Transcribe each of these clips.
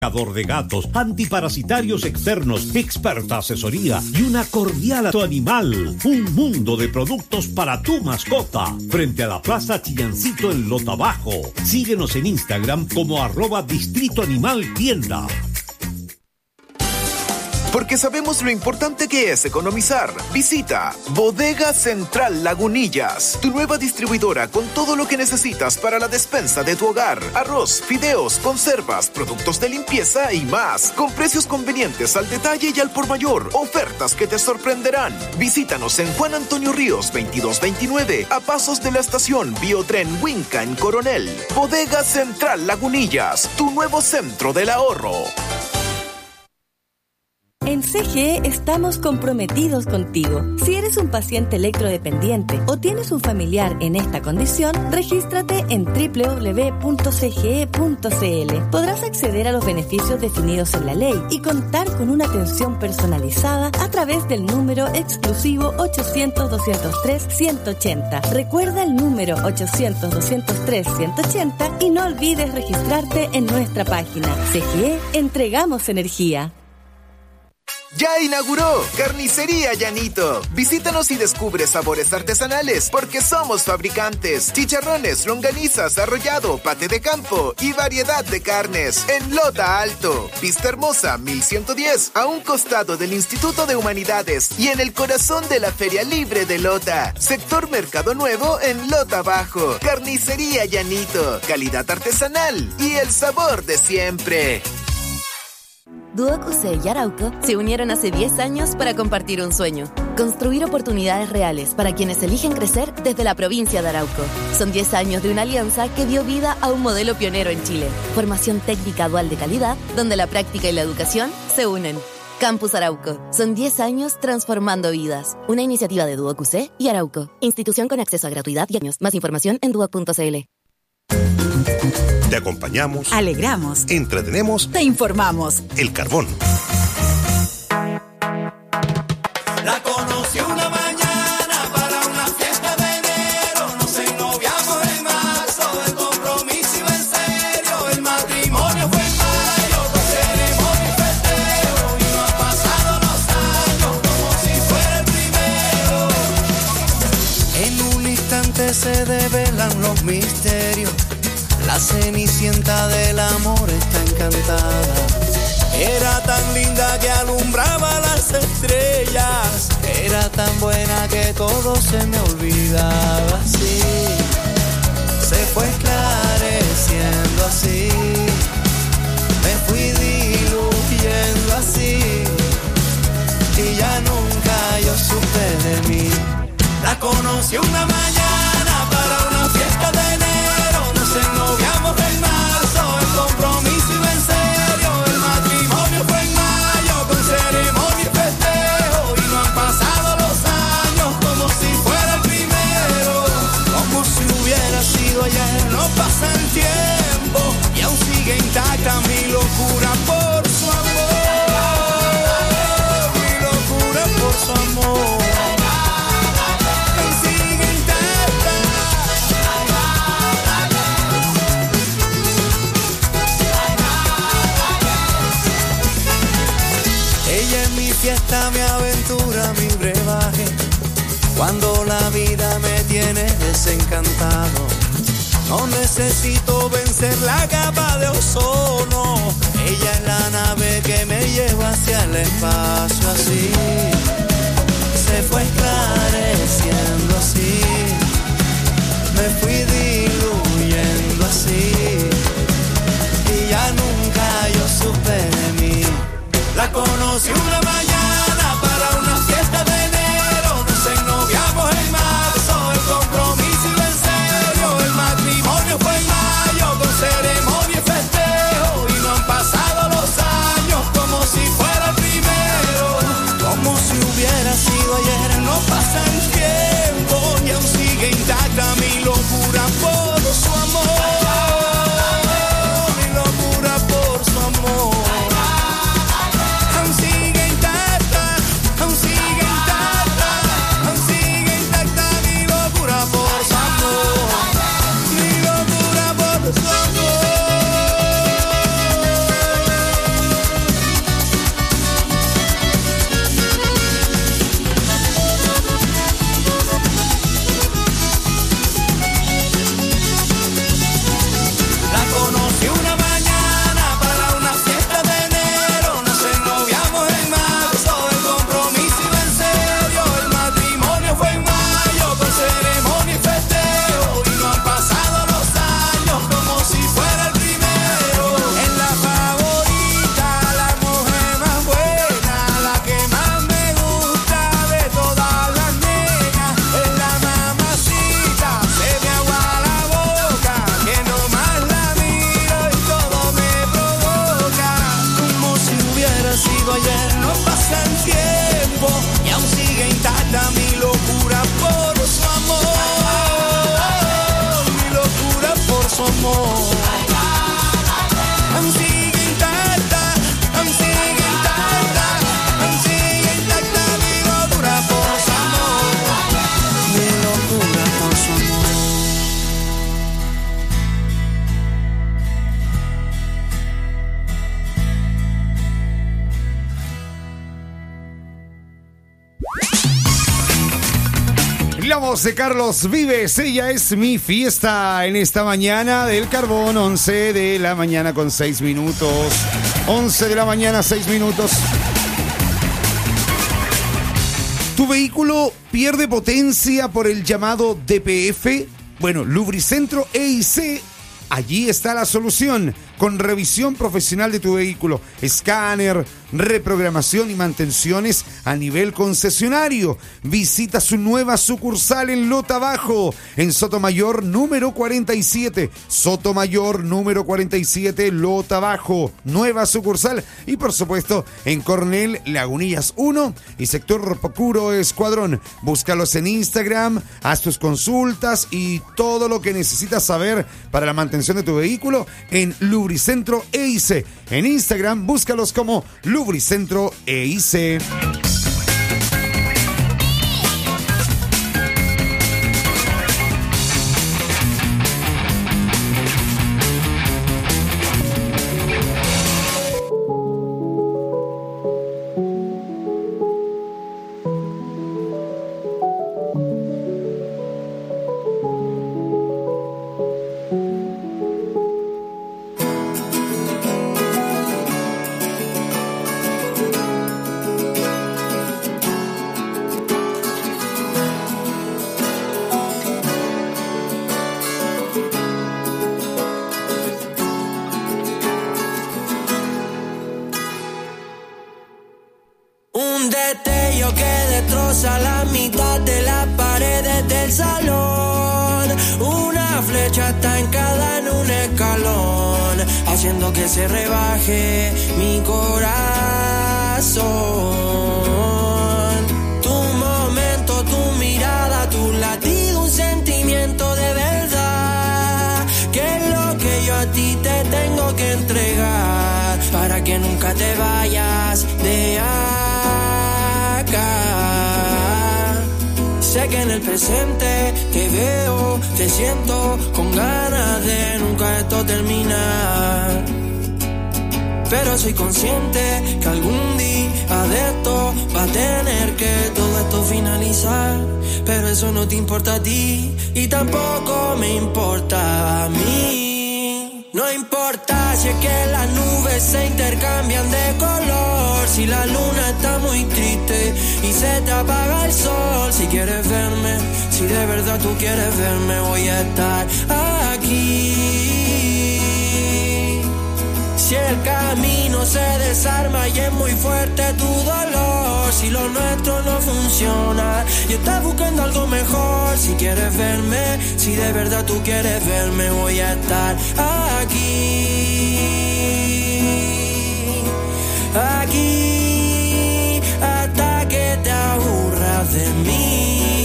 de gatos, antiparasitarios externos, experta asesoría y una cordial a tu animal. Un mundo de productos para tu mascota. Frente a la Plaza Chillancito en Lota Bajo. Síguenos en Instagram como @Distrito Animal Tienda. Porque sabemos lo importante que es economizar. Visita Bodega Central Lagunillas, tu nueva distribuidora con todo lo que necesitas para la despensa de tu hogar. Arroz, fideos, conservas, productos de limpieza y más. Con precios convenientes al detalle y al por mayor. Ofertas que te sorprenderán. Visítanos en Juan Antonio Ríos 2229, a pasos de la estación Biotren Huinca en Coronel. Bodega Central Lagunillas, tu nuevo centro del ahorro. En CGE estamos comprometidos contigo. Si eres un paciente electrodependiente o tienes un familiar en esta condición, regístrate en www.cge.cl. Podrás acceder a los beneficios definidos en la ley y contar con una atención personalizada a través del número exclusivo 800-203-180. Recuerda el número 800-203-180 y no olvides registrarte en nuestra página. CGE, entregamos energía. ¡Ya inauguró! Carnicería Llanito. Visítanos y descubre sabores artesanales, porque somos fabricantes. Chicharrones, longanizas, arrollado, pate de campo y variedad de carnes. En Lota Alto, Vista Hermosa 1110, a un costado del Instituto de Humanidades y en el corazón de la Feria Libre de Lota. Sector Mercado Nuevo en Lota Bajo. Carnicería Llanito. Calidad artesanal y el sabor de siempre. Duoc UC y Arauco se unieron hace 10 años para compartir un sueño: construir oportunidades reales para quienes eligen crecer desde la provincia de Arauco. Son 10 años de una alianza que dio vida a un modelo pionero en Chile. Formación técnica dual de calidad, donde la práctica y la educación se unen. Campus Arauco. Son 10 años transformando vidas. Una iniciativa de Duoc UC y Arauco. Institución con acceso a gratuidad y años. Más información en duoc.cl. Te acompañamos, alegramos, entretenemos, te informamos. El Carbón. La conocí una mañana para una fiesta de enero. Nos ennoviamos en marzo, el compromiso iba en serio. El matrimonio fue en mayo, con ceremonia y festejo. Y no han pasado los años como si fuera el primero. En un instante se develan los misterios. La cenicienta del amor está encantada. Era tan linda que alumbraba las estrellas. Era tan buena que todo se me olvidaba. Así se fue esclareciendo, así me fui diluyendo, así, y ya nunca yo supe de mí. La conocí una mañana para una fiesta de enero. Nos ennoviamos en marzo, el compromiso iba en serio. El matrimonio fue en mayo, con ceremonia y festejo. Y no han pasado los años como si fuera el primero. Como si hubiera sido ayer, no pasa el tiempo y aún sigue intacta mi locura por su amor. Mi locura por su amor. Fiesta, mi aventura, mi brebaje. Cuando la vida me tiene desencantado, no necesito vencer la capa de ozono. Ella es la nave que me lleva hacia el espacio, así se fue esclareciendo, así me fui diluyendo, así, y ya nunca yo supe de mí. La conocí una mañana para una fiesta de enero. Nos ennoviamos en marzo, el compromiso iba en serio. El matrimonio fue en mayo, con ceremonia y festejo. Y no han pasado los años como si fuera el primero. Como si la voz de Carlos Vives, ella es mi fiesta en esta mañana del carbón, 11 de la mañana con 6 minutos. 11 de la mañana, 6 minutos. ¿Tu vehículo pierde potencia por el llamado DPF? Bueno, Lubricentro EIC, allí está la solución. Con revisión profesional de tu vehículo, escáner, reprogramación y mantenciones a nivel concesionario. Visita su nueva sucursal en Lota Bajo, en Sotomayor número 47. Sotomayor número 47, Lota Bajo. Nueva sucursal y por supuesto en Coronel Lagunillas 1 y sector Pocuro Escuadrón. Búscalos en Instagram, haz tus consultas y todo lo que necesitas saber para la mantención de tu vehículo en Lubricentro EIC. En Instagram, búscalos como Lubricentro EIC. Haciendo que se rebaje mi corazón. Tu momento, tu mirada, tu latido, un sentimiento de verdad. Que es lo que yo a ti te tengo que entregar para que nunca te vayas de acá. Sé que en el presente te veo, te siento con ganas de nunca esto terminar. Pero soy consciente que algún día de esto va a tener que todo esto finalizar. Pero eso no te importa a ti y tampoco me importa a mí. No importa si es que las nubes se intercambian de color, si la luna está muy triste y se te apaga el sol. Si quieres verme, si de verdad tú quieres verme, voy a estar aquí. Si el camino se desarma y es muy fuerte tu dolor, si lo nuestro no funciona y estás buscando algo mejor, si quieres verme, si de verdad tú quieres verme, voy a estar aquí, hasta que te aburras de mí.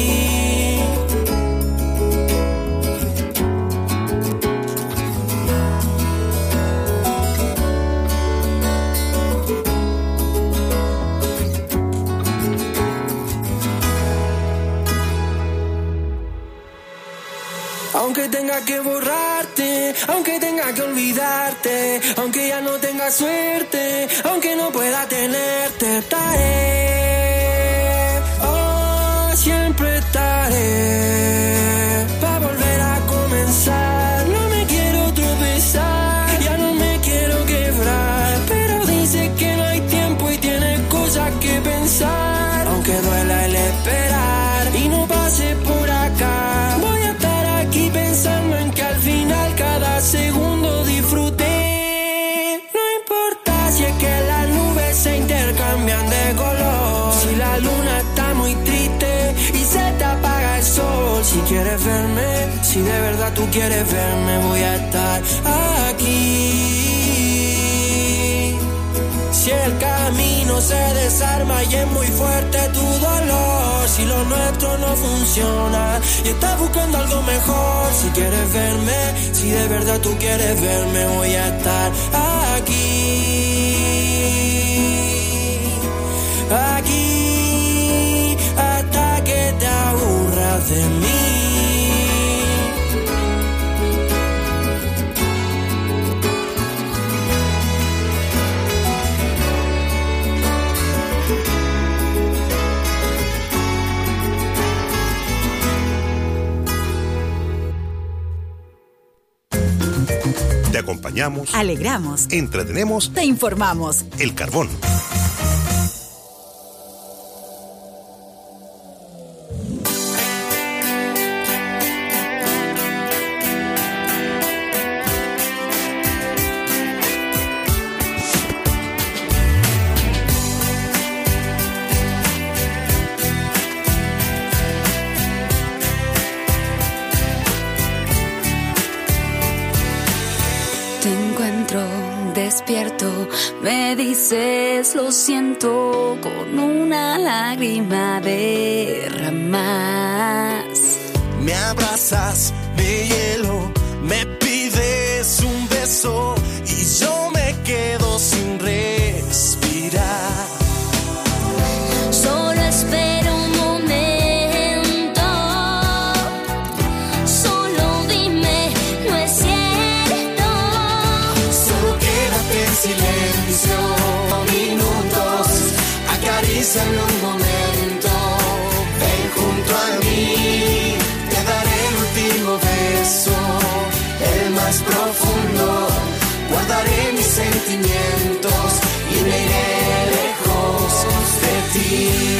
Aunque tenga que borrarte, aunque tenga que olvidarte, aunque ya no tenga suerte, aunque no pueda tenerte, estaré, oh, siempre estaré, para volver a comenzar. No me quiero tropezar, ya no me quiero quebrar, pero dice que no hay tiempo y tienes cosas que pensar. Aunque duela el esperar y no pase por acá, voy a estar aquí pensando en que al final cada segundo disfruté. No importa si es que las nubes se intercambian de color, si la luna está muy triste y se te apaga el sol. Si quieres verme, si de verdad tú quieres verme, voy a estar aquí. Si el camino se desarma y es muy fuerte tu dolor, si lo nuestro no funciona y estás buscando algo mejor, si quieres verme, si de verdad tú quieres verme, voy a estar aquí, hasta que te aburras de mí. acompañamos, alegramos, entretenemos, te informamos. El Carbón. Despierto, me dices lo siento, con una lágrima derramas. Me abrazas de hielo, me pides un beso y yo me quedo sin respirar. Solo espero un momento, solo dime, no es cierto. Silencio, minutos, acaríciame un momento, ven junto a mí, te daré el último beso, el más profundo, guardaré mis sentimientos y me iré lejos de ti.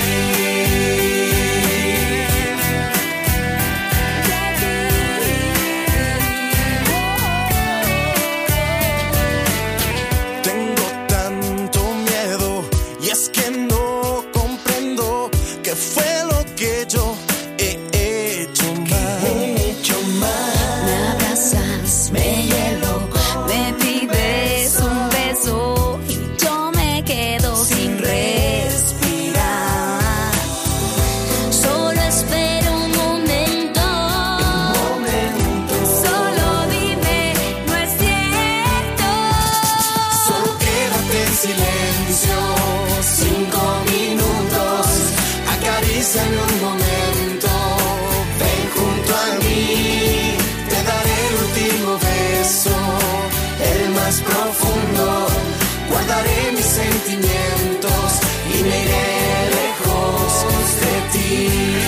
Profundo, guardaré mis sentimientos y me iré lejos de ti.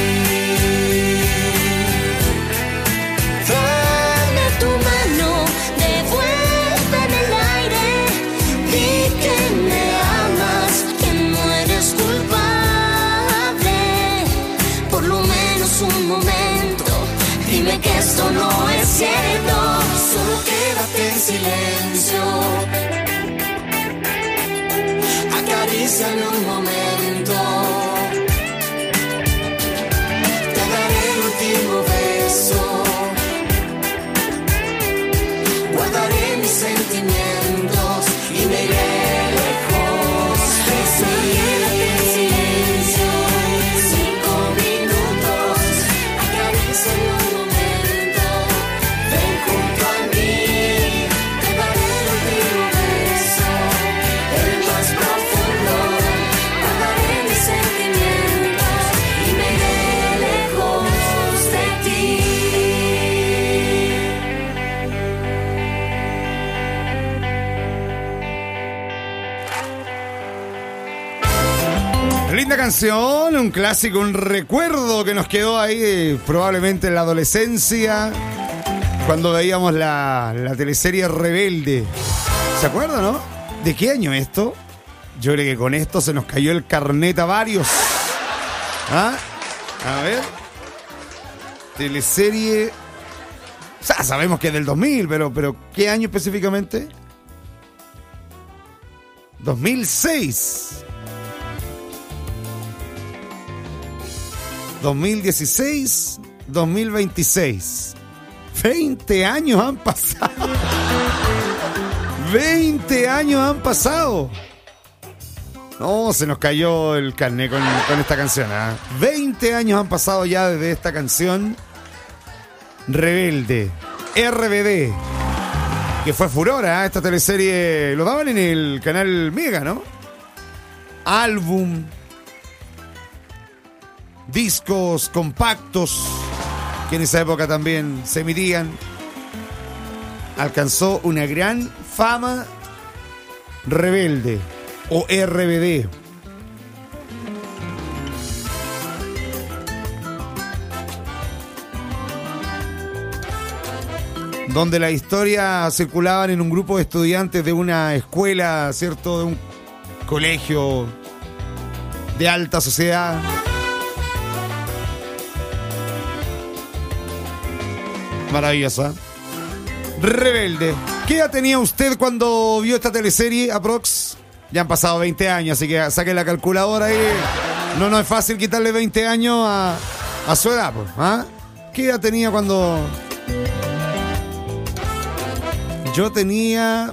Dame tu mano, devuélveme el aire, di que me amas, que no eres culpable, por lo menos un momento, dime que esto no es cierto, solo quédate en silencio. Acaríciame un momento, te daré el último beso, guardaré mis sentimientos y me iré lejos de ti. En silencio, 5 minutos, acaríciame un momento, ven junto a mí, te daré el último beso, el más profundo, guardaré mis sentimientos y me iré lejos de ti. Linda canción, un clásico, un recuerdo que nos quedó ahí probablemente en la adolescencia, cuando veíamos la teleserie Rebelde. ¿Se acuerdan, no? ¿De qué año esto? Yo creo que con esto se nos cayó el carnet a varios. ¿Ah? A ver. Teleserie... O sea, sabemos que es del 2000, pero ¿qué año específicamente? 2006. 2016, 2026. 20 años han pasado. 20 años han pasado. No, se nos cayó el carnet con esta canción. 20 años han pasado ya desde esta canción. Rebelde. RBD. Que fue furora, esta teleserie. Lo daban en el canal Mega, ¿no? Álbum. Discos compactos que en esa época también se emitían. Alcanzó una gran fama Rebelde o RBD. donde las historias circulaban en un grupo de estudiantes de una escuela, ¿cierto? De un colegio de alta sociedad. Maravillosa. Rebelde. ¿Qué edad tenía usted cuando vio esta teleserie, aprox? Ya han pasado 20 años, así que saquen la calculadora ahí. No es fácil quitarle 20 años a su edad, pues. ¿Ah? ¿Qué edad tenía cuando...? Yo tenía...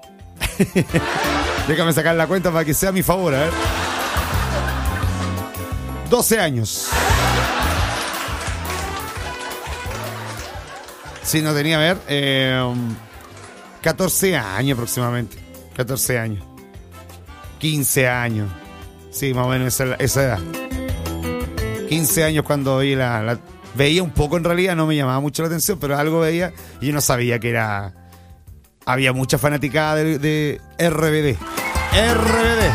Déjame sacar la cuenta para que sea a mi favor, a ver. 12 años. Sí, no tenía, a ver, 14 años aproximadamente. 14 años. 15 años. Sí, más o menos esa edad. 15 años cuando vi veía un poco en realidad, no me llamaba mucho la atención, pero algo veía y yo no sabía que era... Había mucha fanaticada de RBD. RBD.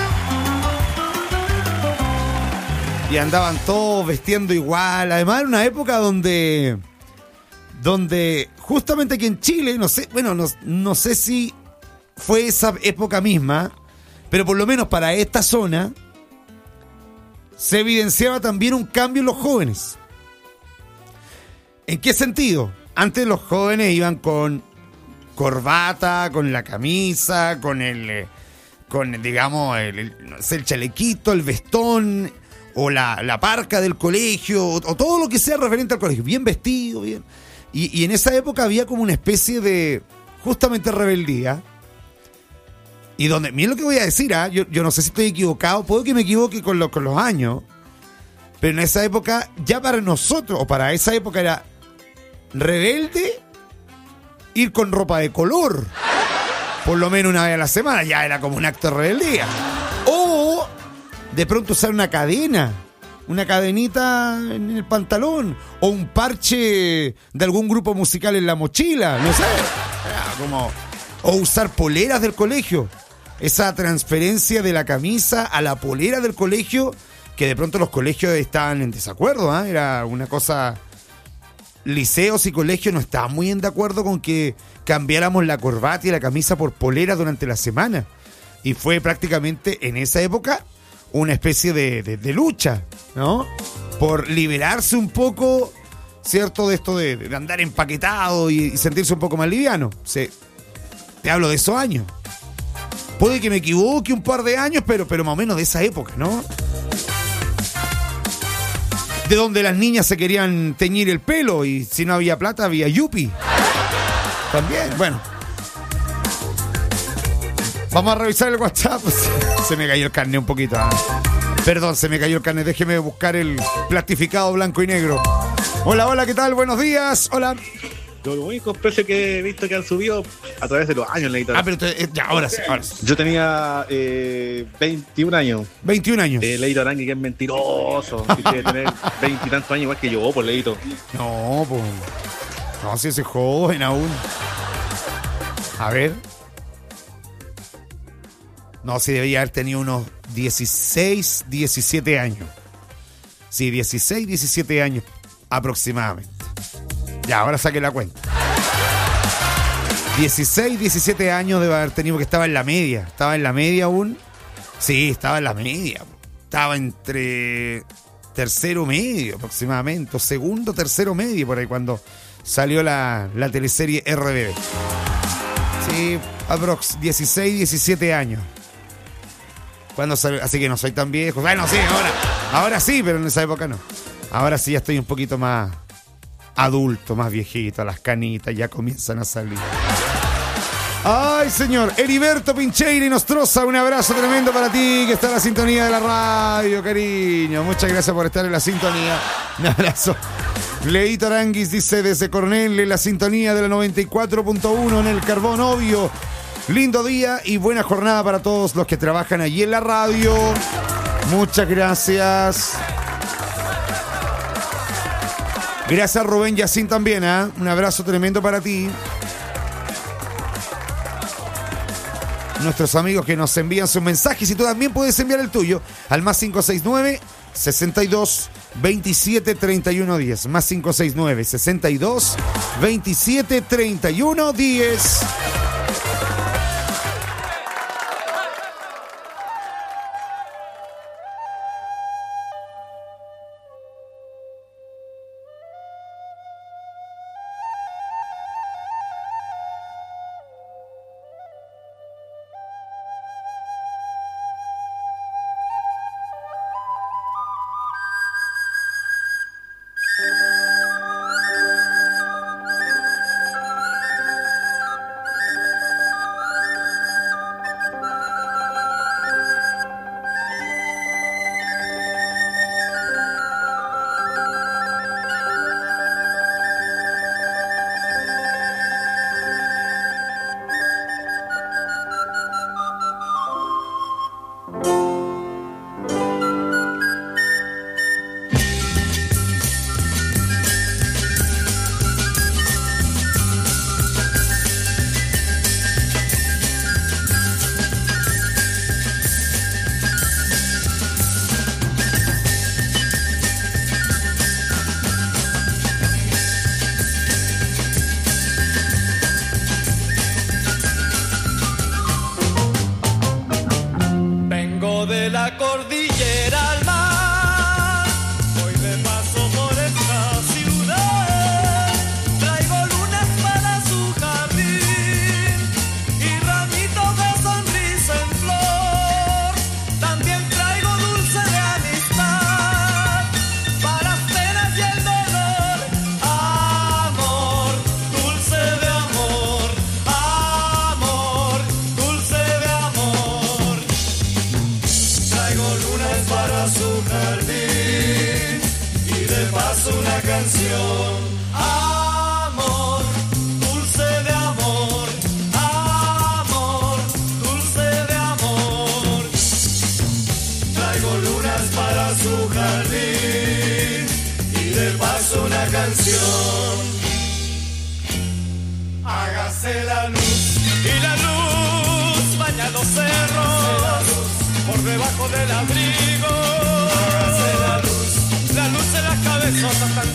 Y andaban todos vestiendo igual. Además era una época donde justamente aquí en Chile, no sé si fue esa época misma, pero por lo menos para esta zona se evidenciaba también un cambio en los jóvenes. ¿En qué sentido? Antes los jóvenes iban con corbata, con la camisa, con el chalequito, el vestón o la parca del colegio o todo lo que sea referente al colegio, bien vestido, bien. Y en esa época había como una especie de justamente rebeldía. Y donde, miren lo que voy a decir, yo no sé si estoy equivocado, puedo que me equivoque con los años, pero en esa época, ya para nosotros, o para esa época era rebelde ir con ropa de color, por lo menos una vez a la semana, ya era como un acto de rebeldía. O de pronto usar una cadenita en el pantalón, o un parche de algún grupo musical en la mochila, no sé, o usar poleras del colegio. Esa transferencia de la camisa a la polera del colegio, que de pronto los colegios estaban en desacuerdo, era una cosa... Liceos y colegios no estaban muy en de acuerdo con que cambiáramos la corbata y la camisa por polera durante la semana. Y fue prácticamente en esa época una especie de lucha, ¿no? Por liberarse un poco, ¿cierto? De esto de andar empaquetado y sentirse un poco más liviano. Te hablo de esos años. Puede que me equivoque un par de años, pero más o menos de esa época, ¿no? De donde las niñas se querían teñir el pelo y si no había plata había yupi. También, bueno. Vamos a revisar el WhatsApp. Se me cayó el carnet un poquito. Perdón, se me cayó el carnet. Déjeme buscar el plastificado blanco y negro. Hola, ¿qué tal? Buenos días. Hola. Los únicos precios que he visto que han subido a través de los años, Leito. Pero ya, ahora sí. Yo tenía 21 años. 21 años. Leito Arangui, que es mentiroso. Que tiene que tener 20 y tantos años igual que yo, por Leito. No, pues. No, si ese joven aún. A ver. No, si debería haber tenido unos 16, 17 años. Sí, 16, 17 años aproximadamente. Ya, ahora saqué la cuenta. 16, 17 años debe haber tenido, que estaba en la media. ¿Estaba en la media aún? Sí, estaba en la media. Estaba entre tercero medio aproximadamente. O segundo, tercero medio, por ahí cuando salió la teleserie RBD. Sí, aprox 16, 17 años. Cuando salió, así que no soy tan viejo. Bueno, sí, ahora sí, pero en esa época no. Ahora sí ya estoy un poquito más adulto, más viejito, las canitas ya comienzan a salir. Ay, señor, Heriberto Pincheira y Nostroza, un abrazo tremendo para ti, que está en la sintonía de la radio, cariño. Muchas gracias por estar en la sintonía. Un abrazo. Leito Aranguis dice desde Cornell, en la sintonía de la 94.1 en el Carbón, obvio. Lindo día y buena jornada para todos los que trabajan allí en la radio. Muchas gracias. Gracias, Rubén Yacín, también, Un abrazo tremendo para ti. Nuestros amigos que nos envían sus mensajes, y tú también puedes enviar el tuyo al más 569 62 27 31 10. Más 569 62 27 31 10. Hágase la luz y la luz baña los cerros por debajo del abrigo. Hágase la luz en las cabezotas tan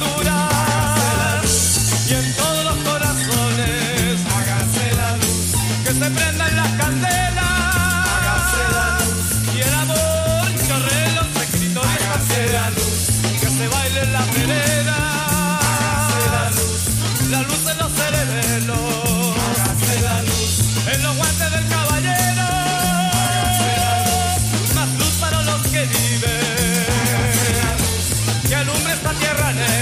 duras y en todos los corazones. Hágase la luz, que se prendan las candelas. Hágase la luz y el amor chorre los escritores. Hágase la luz, que se baile en la vereda. La luz en los cerebelos, hágase la luz en los guantes del caballero, hágase la luz, más luz para los que viven, hágase la luz, que alumbre esta tierra negra.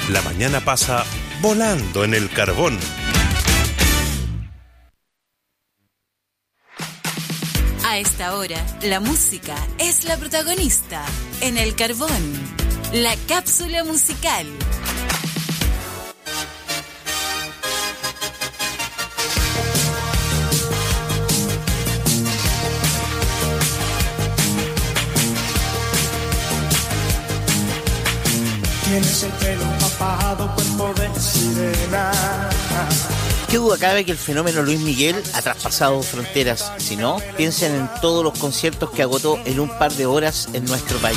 La mañana pasa volando en el Carbón. A esta hora, la música es la protagonista en el Carbón. La cápsula musical. Tienes el pelo empapado, cuerpo de sirena. ¿Qué duda cabe que el fenómeno Luis Miguel ha traspasado fronteras? Si no, piensen en todos los conciertos que agotó en un par de horas en nuestro país.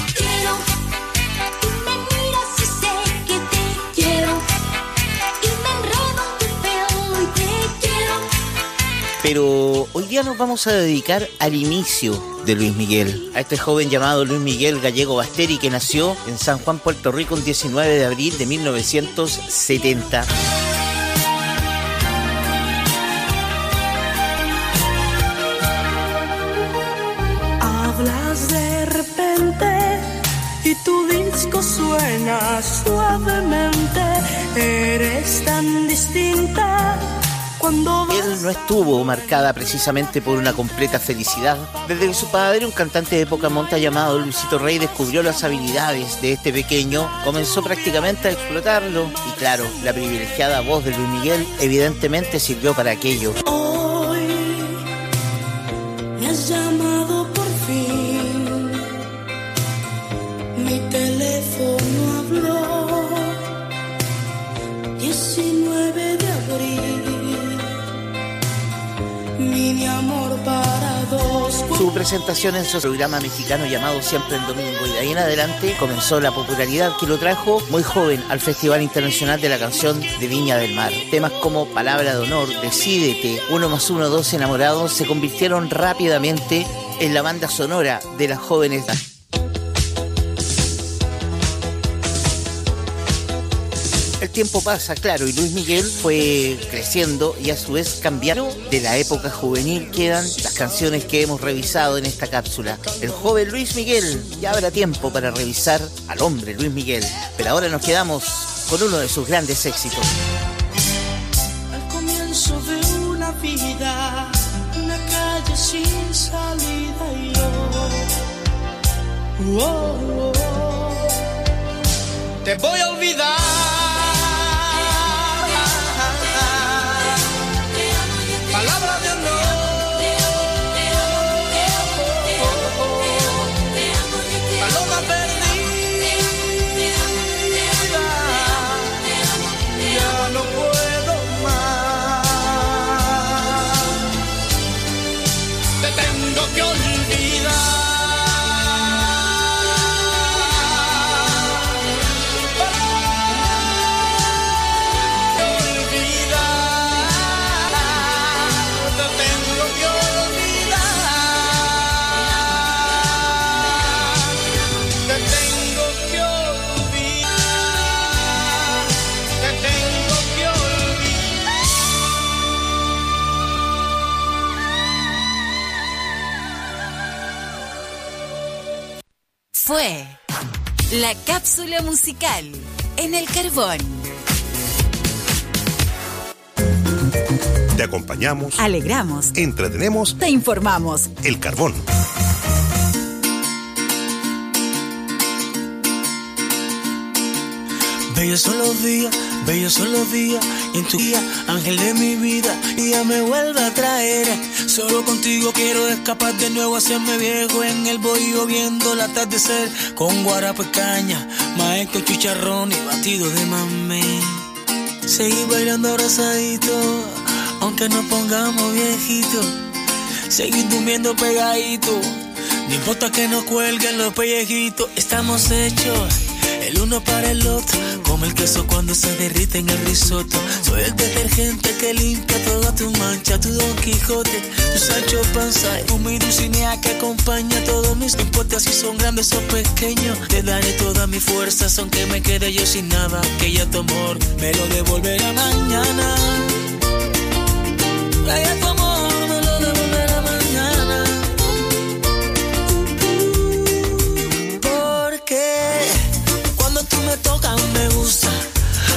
Pero hoy día nos vamos a dedicar al inicio de Luis Miguel, a este joven llamado Luis Miguel Gallego Basteri, que nació en San Juan, Puerto Rico, el 19 de abril de 1970. Hablas de repente y tu disco suena suavemente. Eres tan distinta. Él no estuvo marcada precisamente por una completa felicidad. Desde que su padre, un cantante de poca monta llamado Luisito Rey, descubrió las habilidades de este pequeño, comenzó prácticamente a explotarlo. Y claro, la privilegiada voz de Luis Miguel evidentemente sirvió para aquello. Hoy me has llamado por fin, mi teléfono habló, 19 de abril. Mi amor para dos. Su presentación en su programa mexicano llamado Siempre el Domingo, y de ahí en adelante comenzó la popularidad que lo trajo muy joven al Festival Internacional de la Canción de Viña del Mar. Temas como Palabra de Honor, Decídete, 1 + 1, 2 Enamorados se convirtieron rápidamente en la banda sonora de las jóvenes. El tiempo pasa, claro, y Luis Miguel fue creciendo y a su vez cambiando. De la época juvenil quedan las canciones que hemos revisado en esta cápsula. El joven Luis Miguel, ya habrá tiempo para revisar al hombre Luis Miguel, pero ahora nos quedamos con uno de sus grandes éxitos. Al comienzo de una vida, una calle sin salida y yo, te voy a olvidar. Palabra de honor, paloma perdida, ya no puedo más, te tengo que olvidar. Fue la cápsula musical en el Carbón. Te acompañamos, alegramos, entretenemos, te informamos. El Carbón. Bellos son los días, y en tu día, ángel de mi vida, y ya me vuelve a traer. Solo contigo quiero escapar de nuevo, hacerme viejo en el bohío, viendo el atardecer, con guarapo y caña, maestro, chicharrón y batido de mamey. Seguir bailando abrazadito, aunque nos pongamos viejitos, seguir durmiendo pegadito, no importa que nos cuelguen los pellejitos, estamos hechos el uno para el otro, como el queso cuando se derrite en el risotto. Soy el detergente que limpia toda tu mancha, tu Don Quijote, tu Sancho Panza, tu mi Dulcinea que acompaña todos mis. No importa si son grandes o pequeños, te daré todas mis fuerzas, aunque me quede yo sin nada, que ya tu amor me lo devolverá mañana. Ya tu amor me lo devolverá mañana. Porque cuando tú me tocas me gusta,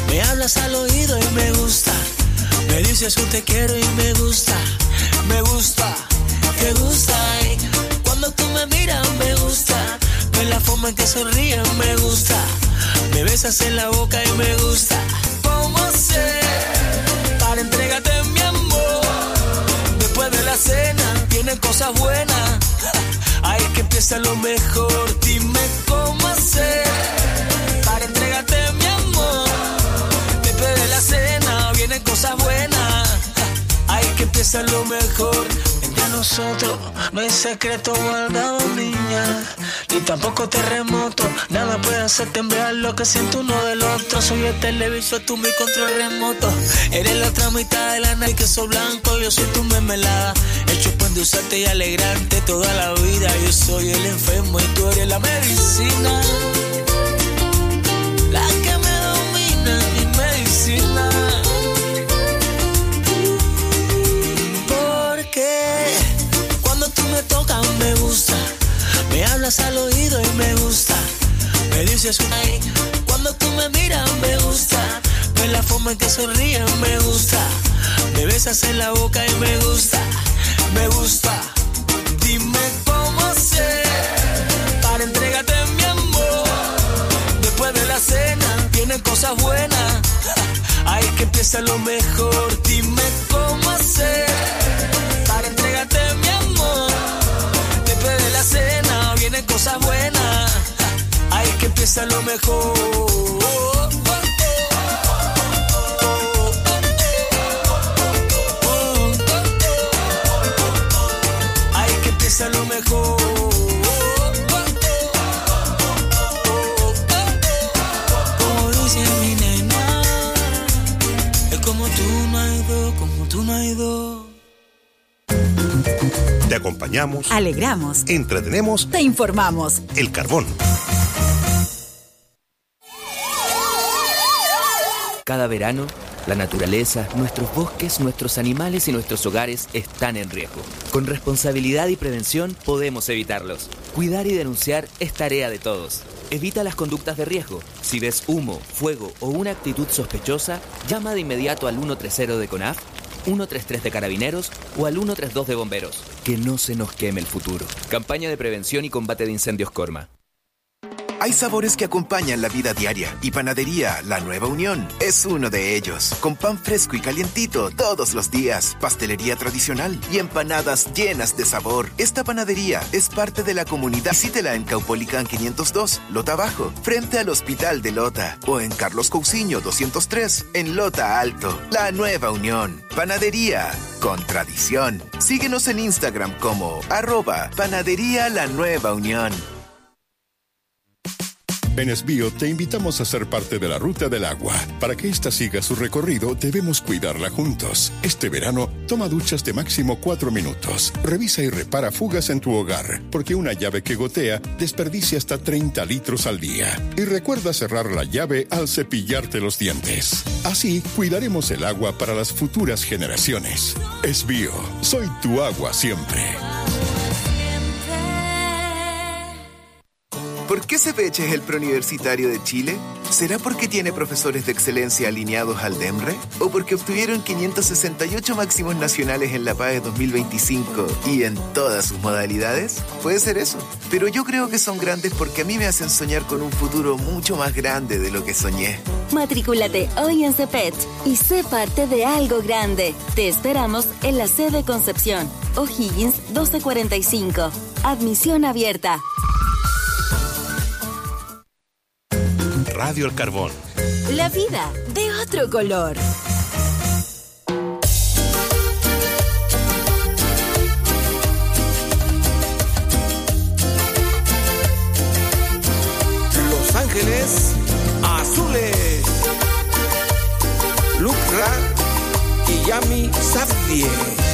hablas al oído y me gusta. Me dices un te quiero y me gusta. Me gusta, te gusta. Y cuando tú me miras me gusta. Ves la forma en que sonríes me gusta. Me besas en la boca y me gusta. ¿Cómo hacer para entregarte mi amor? Después de la cena vienen cosas buenas. Ahí que empieza lo mejor. Dime cómo hacer para entregarte mi amor. Después de la cena vienen cosas buenas. Ahí que empieza lo mejor. Entre nosotros no hay secreto guardado, niña, ni tampoco terremoto. Nada puede hacer temblar lo que siento uno del otro. Soy el televisor, tú mi control remoto. Eres la otra mitad de la nave, queso blanco. Yo soy tu mermelada, hecho pan de usarte y alegrarte toda la vida. Yo soy el enfermo y tú eres la medicina, la que me domina, mi medicina. Cuando tú me tocas me gusta. Me hablas al oído y me gusta. Me dices un ay. Cuando tú me miras me gusta. Ves la forma en que sonríes me gusta. Me besas en la boca y me gusta. Me gusta. Dime cómo hacer para entregarte mi amor. Después de la cena vienen cosas buenas. Ahí que empieza lo mejor. Dime cómo hacer para entregarte mi amor. Después de la cena vienen cosas buenas. Ahí que empieza lo mejor. Ahí que empieza lo mejor. Como dice mi nena, es como tú no hay dos, como tú no hay dos. Te acompañamos, alegramos, entretenemos, te informamos. El Carbón. Cada verano, la naturaleza, nuestros bosques, nuestros animales y nuestros hogares están en riesgo. Con responsabilidad y prevención podemos evitarlos. Cuidar y denunciar es tarea de todos. Evita las conductas de riesgo. Si ves humo, fuego o una actitud sospechosa, llama de inmediato al 130 de CONAF, 133 de Carabineros o al 132 de Bomberos. Que no se nos queme el futuro. Campaña de prevención y combate de incendios Corma. Hay sabores que acompañan la vida diaria y Panadería La Nueva Unión es uno de ellos. Con pan fresco y calientito todos los días, pastelería tradicional y empanadas llenas de sabor. Esta panadería es parte de la comunidad. Visítela en Caupolicán 502, Lota Bajo, frente al Hospital de Lota, o en Carlos Cousiño 203, en Lota Alto. La Nueva Unión, panadería con tradición. Síguenos en Instagram como @Panadería La Nueva Unión. En Esbío te invitamos a ser parte de la Ruta del Agua. Para que ésta siga su recorrido, debemos cuidarla juntos. Este verano, toma duchas de máximo 4 minutos. Revisa y repara fugas en tu hogar, porque una llave que gotea desperdicia hasta 30 litros al día. Y recuerda cerrar la llave al cepillarte los dientes. Así, cuidaremos el agua para las futuras generaciones. Esbío, soy tu agua siempre. ¿Por qué CEPECH es el preuniversitario de Chile? ¿Será porque tiene profesores de excelencia alineados al DEMRE? ¿O porque obtuvieron 568 máximos nacionales en la PAE 2025 y en todas sus modalidades? Puede ser eso. Pero yo creo que son grandes porque a mí me hacen soñar con un futuro mucho más grande de lo que soñé. Matricúlate hoy en CEPECH y sé parte de algo grande. Te esperamos en la sede Concepción, O'Higgins 1245. Admisión abierta. Radio El Carbón. La vida de otro color. Los Ángeles Azules. Lucra y Yami Safdie.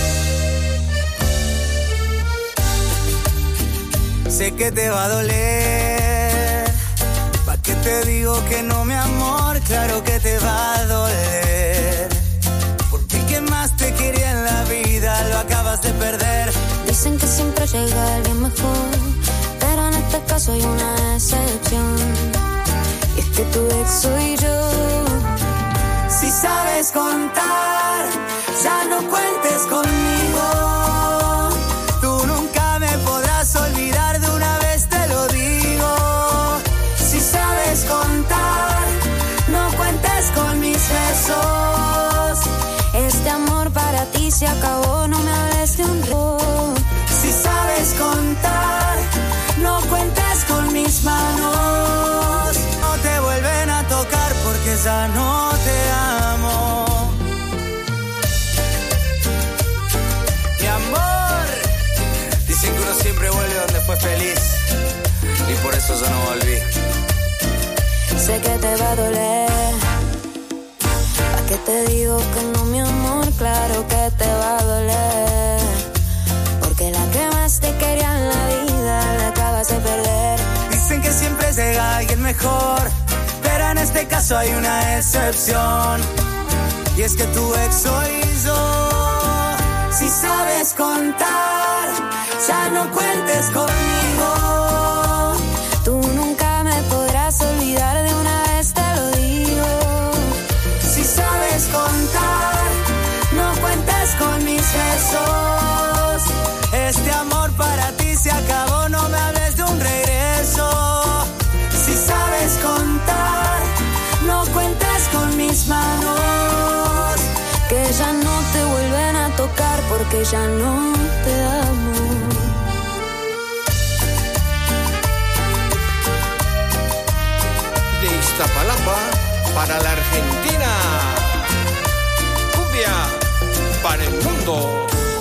Sé que te va a doler. ¿Pa' qué te digo que no, mi amor? Claro que te va a doler. Porque el que más te quería en la vida lo acabas de perder. Dicen que siempre llega alguien mejor, pero en este caso hay una excepción. Y es que tu ex soy yo. Si sabes contar, ya no cuentes conmigo. Tú nunca me podrás olvidar, de una vez te lo digo. Si sabes contar, no cuentes con mis besos. Este amor para ti se acabó, no me hables de un robo. Si sabes contar, no cuentes con mis manos. No te vuelven a tocar porque ya no te amo. Mi amor, dicen que uno siempre vuelve donde fue feliz, y por eso yo no volví. Sé que te va a doler. ¿Pa' qué te digo que no, mi amor? Claro que te va a doler. Porque la que más te quería en la vida la acabas de perder. Dicen que siempre llega alguien mejor, pero en este caso hay una excepción, y es que tu ex soy yo. Si sabes contar, ya no cuentes conmigo. Tú nunca me podrás olvidar, de una vez te lo digo. Si sabes contar, no cuentes con mis besos. Este amor para ti se acabó, no me hables de un regreso. Si sabes contar, no cuentes con mis manos. Que ya no te vuelven a tocar porque ya no te amo. De Iztapalapa para la Argentina. Cumbia para el mundo.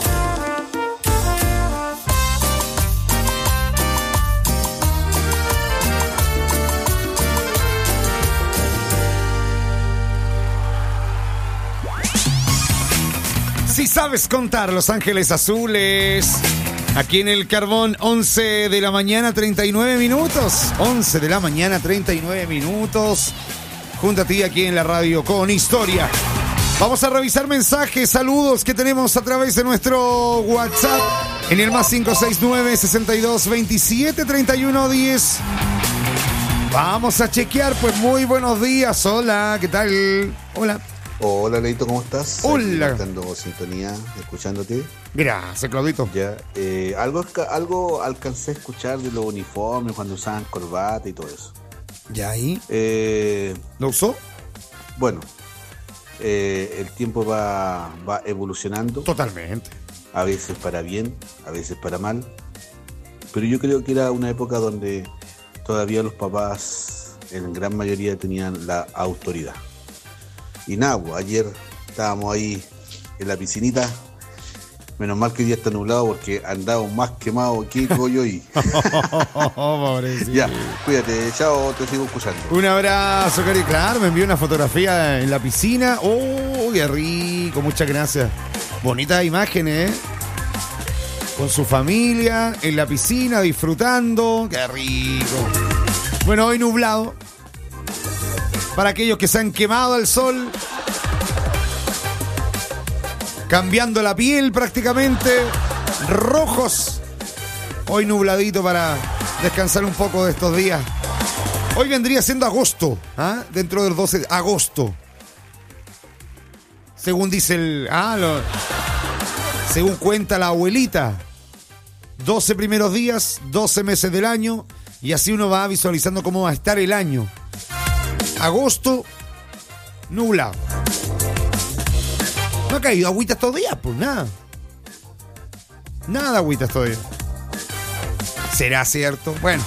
Si sabes contar, Los Ángeles Azules. Aquí en el Carbón, 11 de la mañana, 39 minutos. 11 de la mañana, 39 minutos. Junto a ti aquí en la radio con historia. Vamos a revisar mensajes, saludos que tenemos a través de nuestro WhatsApp. En el más 569-6227-3110. Vamos a chequear, pues muy buenos días. Hola, ¿qué tal? Hola. Hola, Leito, ¿cómo estás? Hola. Estando sintonía, escuchándote. Gracias, Claudito. Ya, algo alcancé a escuchar de los uniformes cuando usaban corbata y todo eso. ¿Ya ahí? ¿Lo usó? Bueno, el tiempo va evolucionando. Totalmente. A veces para bien, a veces para mal. Pero yo creo que era una época donde todavía los papás, en gran mayoría, tenían la autoridad. Y nada, pues, ayer estábamos ahí en la piscinita. Menos mal que hoy día está nublado porque andamos más quemados que collo y... Pobrecito. Ya, cuídate, chao, te sigo escuchando. Un abrazo, Cari. Claro, me envió una fotografía en la piscina. ¡Oh, qué rico! Muchas gracias. Bonitas imágenes, ¿eh? Con su familia, en la piscina, disfrutando. ¡Qué rico! Bueno, hoy nublado. Para aquellos que se han quemado al sol, cambiando la piel prácticamente, rojos. Hoy nubladito para descansar un poco de estos días. Hoy vendría siendo agosto, ¿ah? Dentro del 12 de agosto. Según dice según cuenta la abuelita. 12 primeros días, 12 meses del año, y así uno va visualizando cómo va a estar el año. Agosto, nublado. No ha caído agüita estos días, pues nada. Nada agüita estos días. ¿Será cierto? Bueno.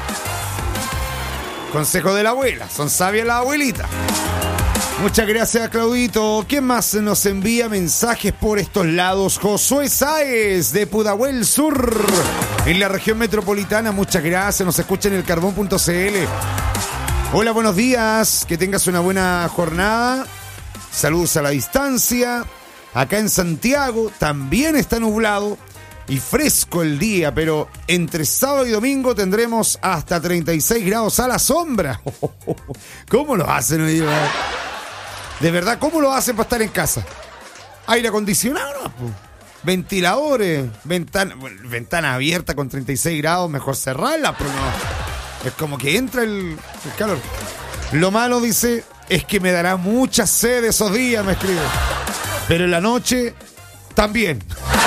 Consejo de la abuela. Son sabias las abuelitas. Muchas gracias, Claudito. ¿Quién más nos envía mensajes por estos lados? Josué Sáez, de Pudahuel Sur, en la región metropolitana. Muchas gracias. Nos escucha en elcarbón.cl. Hola, buenos días. Que tengas una buena jornada. Saludos a la distancia. Acá en Santiago también está nublado y fresco el día, pero entre sábado y domingo tendremos hasta 36 grados a la sombra. ¿Cómo lo hacen hoy? De verdad, ¿cómo lo hacen para estar en casa? Aire acondicionado, ¿no? Ventiladores, ventana abierta con 36 grados, mejor cerrarla, pero no. Es como que entra el calor. Lo malo, dice, Es que me dará mucha sed esos días, me escribe. Pero en la noche, también.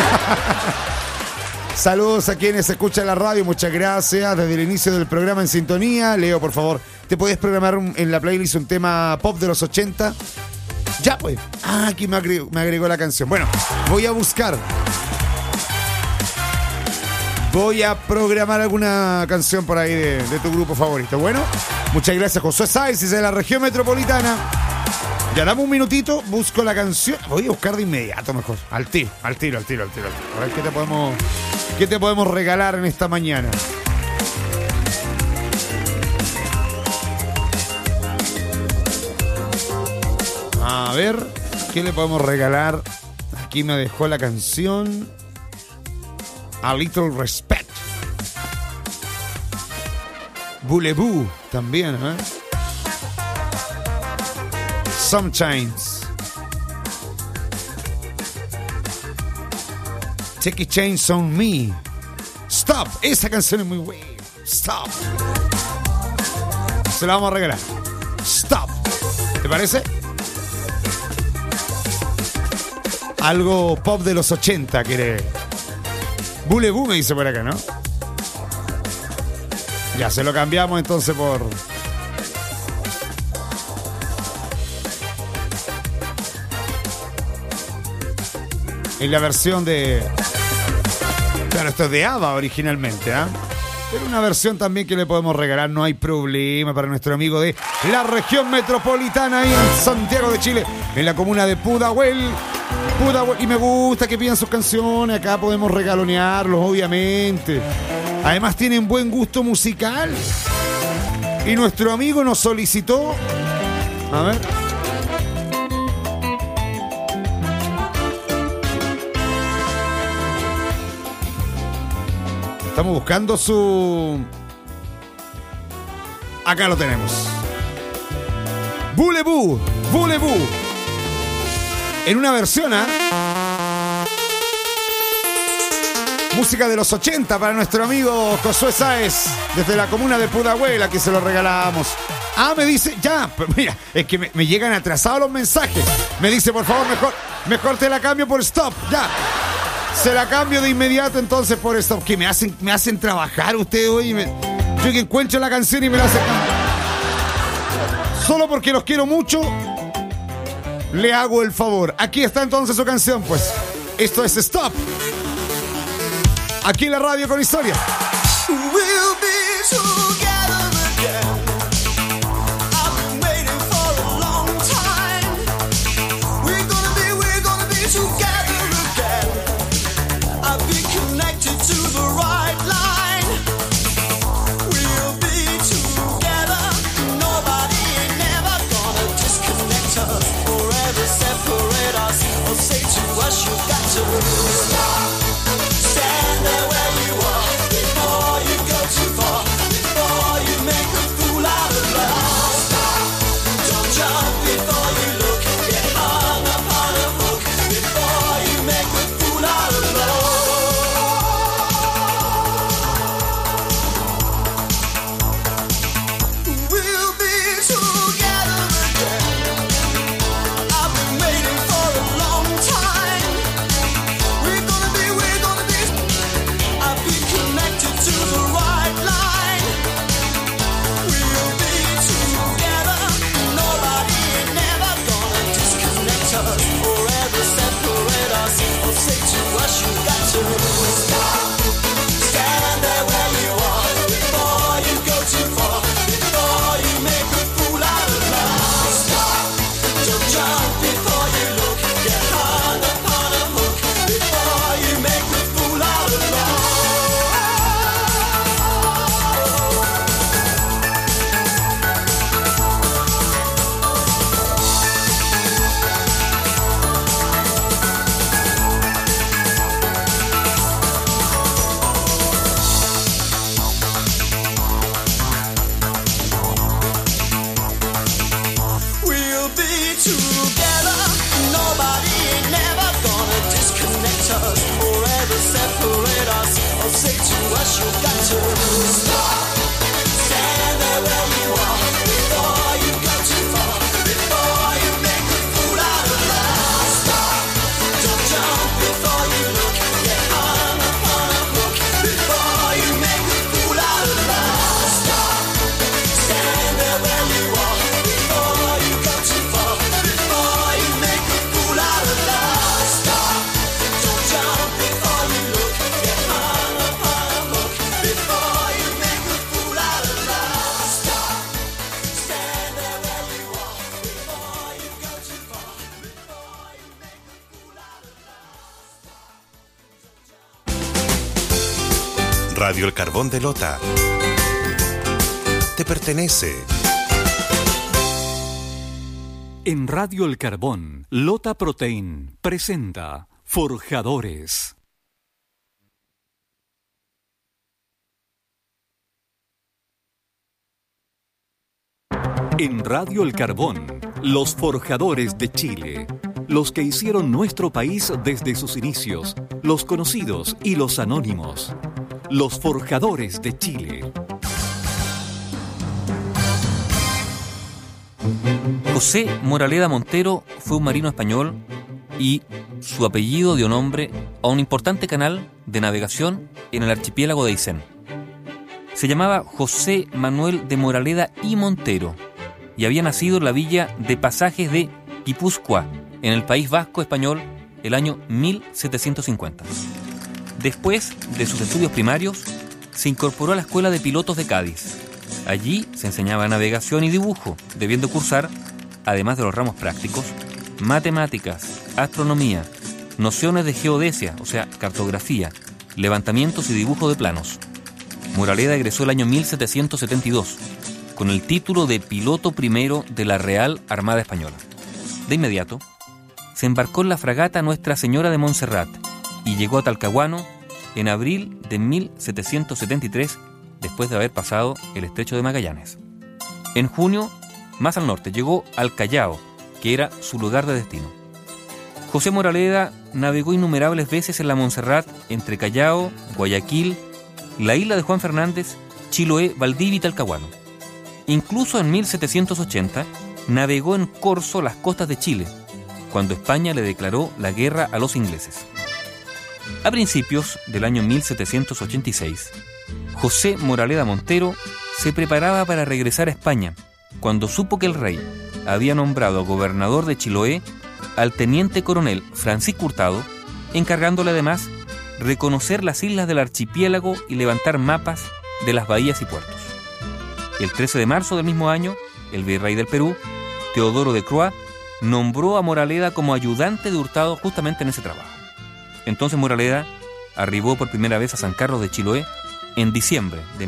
Saludos a quienes escuchan la radio, muchas gracias. Desde el inicio del programa en sintonía. Leo, por favor, ¿te podés programar en la playlist un tema pop de los 80? Ya, pues. Ah, aquí me agregó la canción. Bueno, voy a buscar. Voy a programar alguna canción por ahí de tu grupo favorito. Bueno, muchas gracias, Josué Sáez, de la región metropolitana. Ya dame un minutito, busco la canción. Voy a buscar de inmediato mejor. Al tiro. A ver qué te podemos regalar en esta mañana. A ver, ¿qué le podemos regalar? Aquí me dejó la canción A Little Respect. Voulez-vous también, ¿eh? Sometimes. Take a Chance on Me. Stop. Esa canción es muy buena. Stop. Se la vamos a regalar. Stop. ¿Te parece? Algo pop de los 80, quiere. Voulez-vous me dice por acá, ¿no? Ya, se lo cambiamos entonces por... En la versión de... Claro, esto es de ABBA originalmente, ¿ah? Pero una versión también que le podemos regalar, no hay problema, para nuestro amigo de la región metropolitana ahí en Santiago de Chile, en la comuna de Pudahuel. Y me gusta que pidan sus canciones, acá podemos regalonearlos, obviamente. Además tienen buen gusto musical. Y nuestro amigo nos solicitó... A ver... Estamos buscando su... Acá lo tenemos. Voulez-vous. En una versión, ¿ah? Música de los 80 para nuestro amigo Josué Sáez, desde la comuna de Pudahuel, a quien se lo regalamos. Ah, me dice, ya, pero mira, es que me llegan atrasados los mensajes. Me dice, por favor, mejor te la cambio por Stop, ya. Se la cambio de inmediato entonces por Stop. Que me hacen trabajar ustedes hoy. Yo que encuentro la canción y me la hacen cambiar. Solo porque los quiero mucho, le hago el favor. Aquí está entonces su canción, pues. Esto es Stop. Aquí en la radio con historia. We'll be together again. I've been waiting for a long time. We're gonna be together again. I'll be connected to the right line. We'll be together. Nobody ain't never gonna disconnect us or ever separate us or say to us, you got to stop. Stand there where you are before you go too far, before you make a fool out of love. Stop. Don't jump before you look, get hung up on a hook before you make a fool out of love. We'll be together again. I've been waiting for a long time. We're gonna be I'll be connected to the right line. We'll be together. Nobody ain't never gonna disconnect us or ever separate us or say to us, you got to stop. Stand there where you are before you go too far, before you make a fool out of love. Stop. Don't jump before you look, get hung upon a hook before you make a fool out of love. We'll be together. Nobody ain't never gonna disconnect us or ever separate us or say to us, you got to stop. Stand there where you are before you go too far, Radio El Carbón de Lota te pertenece. En Radio El Carbón, Lota Protein presenta Forjadores. En Radio El Carbón, los forjadores de Chile, los que hicieron nuestro país desde sus inicios, los conocidos y los anónimos, los forjadores de Chile. José Moraleda Montero fue un marino español y su apellido dio nombre a un importante canal de navegación en el archipiélago de Aysén. Se llamaba José Manuel de Moraleda y Montero y había nacido en la villa de Pasajes de Guipúzcoa, en el País Vasco español, el año 1750. Después de sus estudios primarios, se incorporó a la Escuela de Pilotos de Cádiz. Allí se enseñaba navegación y dibujo, debiendo cursar, además de los ramos prácticos, matemáticas, astronomía, nociones de geodesia, o sea, cartografía, levantamientos y dibujo de planos. Moraleda egresó el año 1772, con el título de piloto primero de la Real Armada Española. De inmediato, se embarcó en la fragata Nuestra Señora de Montserrat y llegó a Talcahuano en abril de 1773, después de haber pasado el Estrecho de Magallanes. En junio, más al norte, llegó al Callao, que era su lugar de destino. José Moraleda navegó innumerables veces en la Montserrat entre Callao, Guayaquil, la isla de Juan Fernández, Chiloé, Valdivia y Talcahuano. Incluso en 1780 navegó en corso las costas de Chile, cuando España le declaró la guerra a los ingleses. A principios del año 1786, José Moraleda Montero se preparaba para regresar a España, cuando supo que el rey había nombrado gobernador de Chiloé al teniente coronel Francisco Hurtado, encargándole además reconocer las islas del archipiélago y levantar mapas de las bahías y puertos. El 13 de marzo del mismo año, el virrey del Perú, Teodoro de Croix, nombró a Moraleda como ayudante de Hurtado justamente en ese trabajo. Entonces Moraleda arribó por primera vez a San Carlos de Chiloé en diciembre de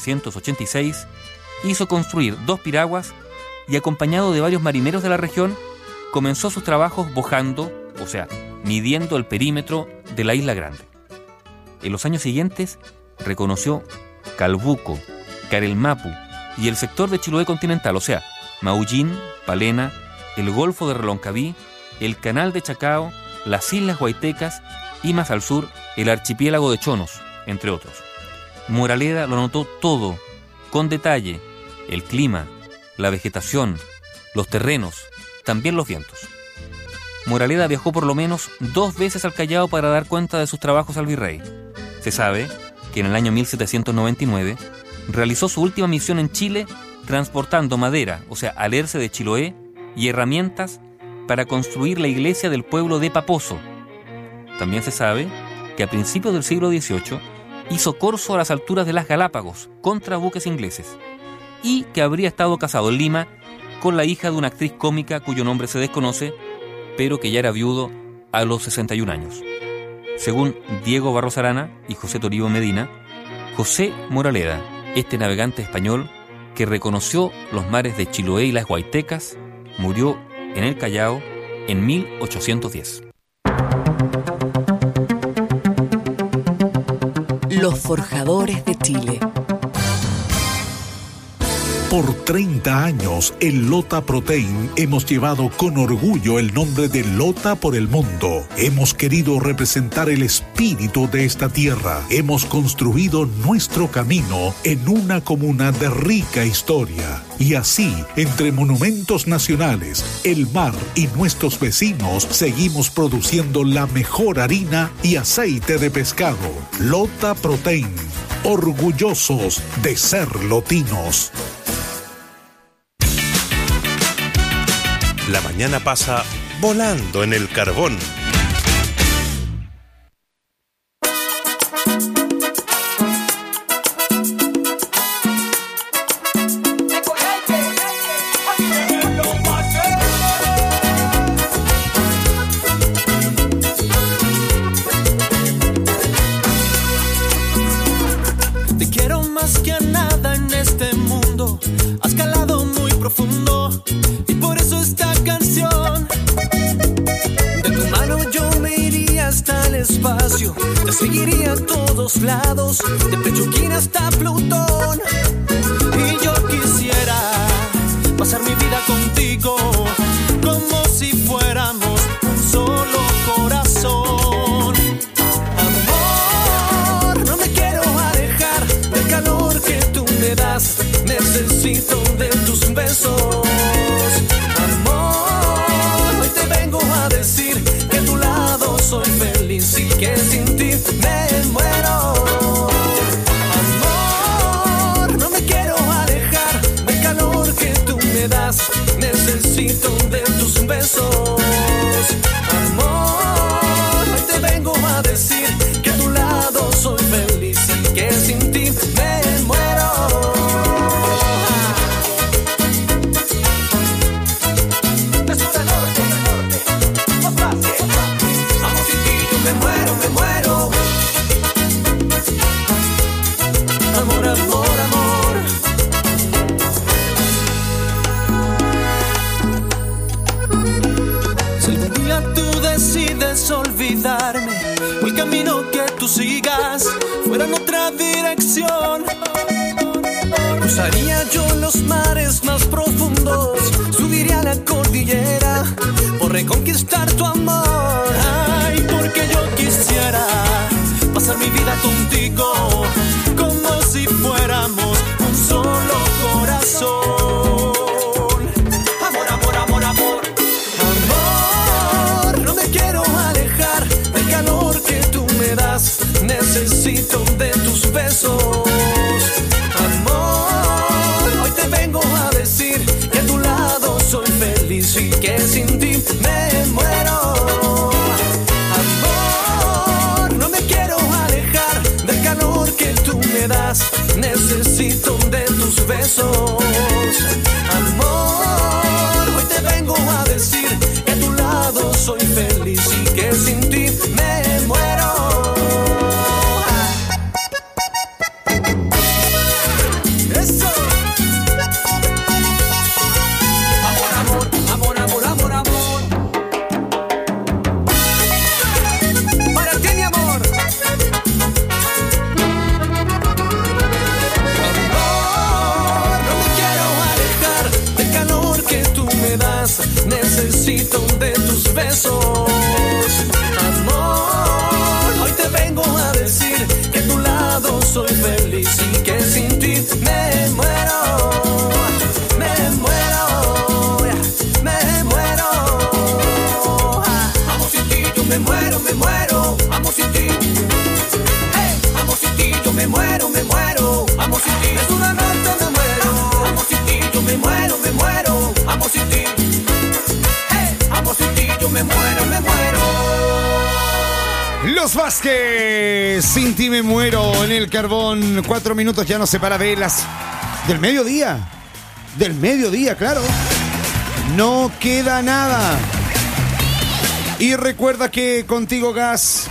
1786, hizo construir 2 piraguas y, acompañado de varios marineros de la región, comenzó sus trabajos bojando, o sea, midiendo el perímetro de la Isla Grande. En los años siguientes reconoció Calbuco, Carelmapu y el sector de Chiloé continental, o sea, Maullín, Palena, el Golfo de Reloncaví, el Canal de Chacao, las Islas Guaitecas y más al sur el archipiélago de Chonos, entre otros. Moraleda lo notó todo, con detalle: el clima, la vegetación, los terrenos, también los vientos. Moraleda viajó por lo menos 2 veces al Callao para dar cuenta de sus trabajos al virrey. Se sabe que en el año 1799 realizó su última misión en Chile transportando madera, o sea, alerce de Chiloé, y herramientas para construir la iglesia del pueblo de Paposo. También se sabe que a principios del siglo XVIII hizo corso a las alturas de las Galápagos contra buques ingleses y que habría estado casado en Lima con la hija de una actriz cómica cuyo nombre se desconoce, pero que ya era viudo a los 61 años. Según Diego Barros Arana y José Toribio Medina, José Moraleda, este navegante español que reconoció los mares de Chiloé y las Guaitecas, murió en el Callao en 1810. Los forjadores de Chile. Por 30 años, en Lota Protein hemos llevado con orgullo el nombre de Lota por el mundo. Hemos querido representar el espíritu de esta tierra. Hemos construido nuestro camino en una comuna de rica historia. Y así, entre monumentos nacionales, el mar y nuestros vecinos, seguimos produciendo la mejor harina y aceite de pescado. Lota Protein, orgullosos de ser lotinos. La mañana pasa volando en el carbón. seguiría a todos lados, de Pechuquín hasta Plutón. Y yo quisiera pasar mi vida contigo, como si fuéramos un solo corazón. Amor, no me quiero alejar del calor que tú me das, necesito de tus besos. Amor, hoy te vengo a decir que a tu lado soy feliz y que sin ti me muero. Amor, no me quiero alejar del calor que tú me das, necesito de tus besos. Amor, hoy te vengo a decir que a tu lado soy feliz y que sin ti me muero. Me muero, me muero. Amor, amor, amor. Si algún día tú decides olvidarme, o el camino que tú sigas fuera en otra dirección, cruzaría yo los mares más profundos, subiría la cordillera por reconquistar tu amor. Ay, porque yo quisiera pasar mi vida contigo, como si fuéramos un solo corazón. Amor, amor, amor, amor. Amor, no me quiero alejar del calor que tú me das, necesito de tus besos. Amor, hoy te vengo a decir que a tu lado soy feliz y que sin ti me muero. Amor, no me quiero alejar del calor que tú me das, necesito de tus besos. Amor, hoy te vengo a decir que a tu lado soy feliz y que sin ti me muero. Eso. Amor, amor, amor, amor, amor, amor. Para ti, mi amor. Amor, no me quiero alejar del calor que tú me das, necesito de tus besos. Amor, hoy te vengo a decir que a tu lado soy feliz y que sin ti me muero. Me muero, me muero. Amo sin ti, yo me muero, me muero. Amo sin ti. Hey, amo sin ti, yo me muero, me muero. Amo sin ti, es una noche, me muero. Amo sin ti, yo me muero, me muero. Amo sin ti. Hey, amo sin ti, yo me muero, me muero. Los Vázquez, sin ti me muero en el carbón. 4 minutos ya nos separa de las del mediodía. Del mediodía, claro. No queda nada. Y recuerda que Contigo Gas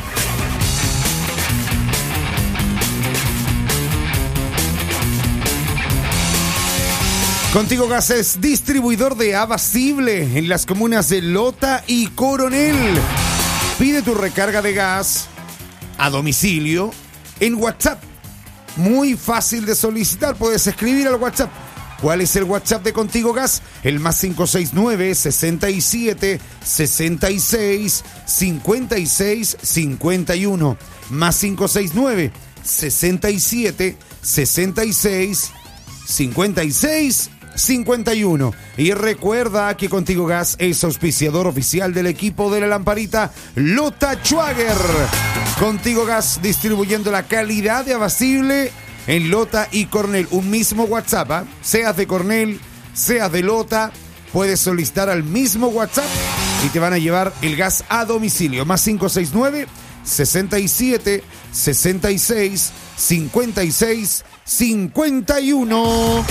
Contigo Gas es distribuidor de Abasible en las comunas de Lota y Coronel. Pide tu recarga de gas a domicilio en WhatsApp. Muy fácil de solicitar, puedes escribir al WhatsApp. ¿Cuál es el WhatsApp de Contigo Gas? El más 569 67 66 56 51. Más 569 67 66 56 51. Y recuerda que Contigo Gas es auspiciador oficial del equipo de la lamparita Lota Schwager. Contigo Gas distribuyendo la calidad de Abasible en Lota y Coronel. Un mismo WhatsApp, ¿eh? Seas de Coronel, seas de Lota, puedes solicitar al mismo WhatsApp y te van a llevar el gas a domicilio. Más 569 67 66 56 51.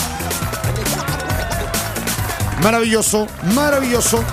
Maravilloso, maravilloso.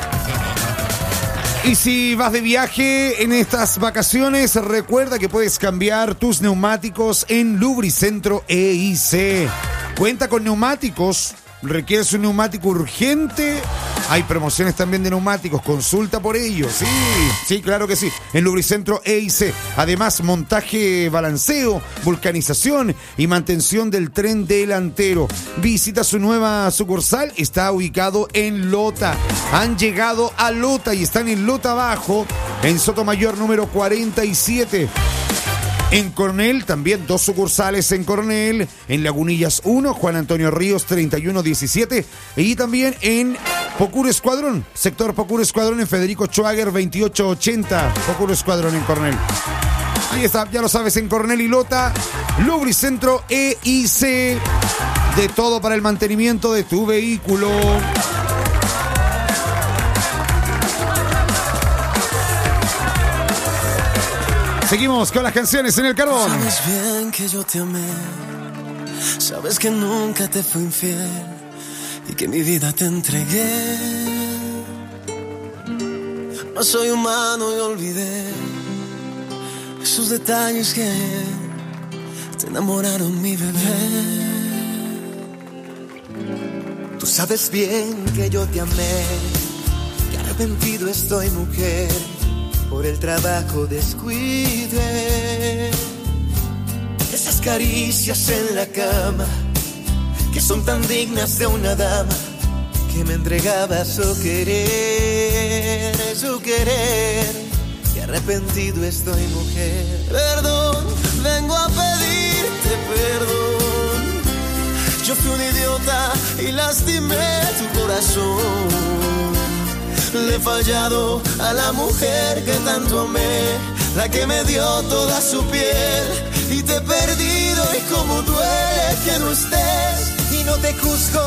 Y si vas de viaje en estas vacaciones, recuerda que puedes cambiar tus neumáticos en Lubricentro EIC. Cuenta con neumáticos. ¿Requieres un neumático urgente? Hay promociones también de neumáticos, consulta por ello. Sí, claro que sí. En Lubricentro EIC. Además, montaje, balanceo, vulcanización y mantención del tren delantero. Visita su nueva sucursal. Está ubicado en Lota. Han llegado a Lota y están en Lota Bajo, en Sotomayor número 47. En Coronel, también 2 sucursales en Coronel. En Lagunillas 1, Juan Antonio Ríos 3117. Y también en Pocuro Escuadrón, sector Pocuro Escuadrón en Federico Schwager 2880. Pocuro Escuadrón en Coronel. Ahí está, ya lo sabes, en Coronel y Lota, Lubricentro EIC. De todo para el mantenimiento de tu vehículo. Seguimos con las canciones en el carbón. Sabes bien que yo te amé, sabes que nunca te fui infiel y que mi vida te entregué. No soy humano y olvidé esos detalles que te enamoraron, mi bebé. Tú sabes bien que yo te amé, que arrepentido estoy, mujer, por el trabajo descuide. Esas caricias en la cama, que son tan dignas de una dama, que me entregaba su querer, su querer. Y arrepentido estoy, mujer. Perdón, vengo a pedirte perdón. Yo fui un idiota y lastimé tu corazón. Le he fallado a la mujer que tanto amé, la que me dio toda su piel. Y te he perdido y como duele que no estés. Y no te juzgo